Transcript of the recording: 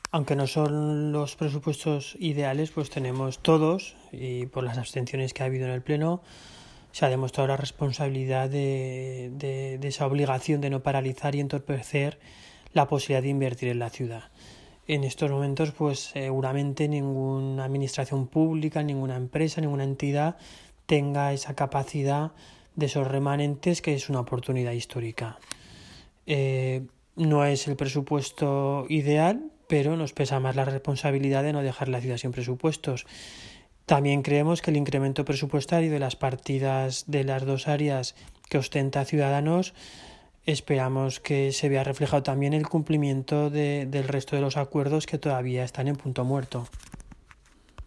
Aunque no son los presupuestos ideales, pues tenemos todos, y por las abstenciones que ha habido en el Pleno, se ha demostrado la responsabilidad de esa obligación de no paralizar y entorpecer la posibilidad de invertir en la ciudad. En estos momentos, pues seguramente ninguna administración pública, ninguna empresa, ninguna entidad tenga esa capacidad de esos remanentes, que es una oportunidad histórica. No es el presupuesto ideal, pero nos pesa más la responsabilidad de no dejar la ciudad sin presupuestos. También creemos que el incremento presupuestario de las partidas de las dos áreas que ostenta Ciudadanos, esperamos que se vea reflejado también el cumplimiento del resto de los acuerdos que todavía están en punto muerto.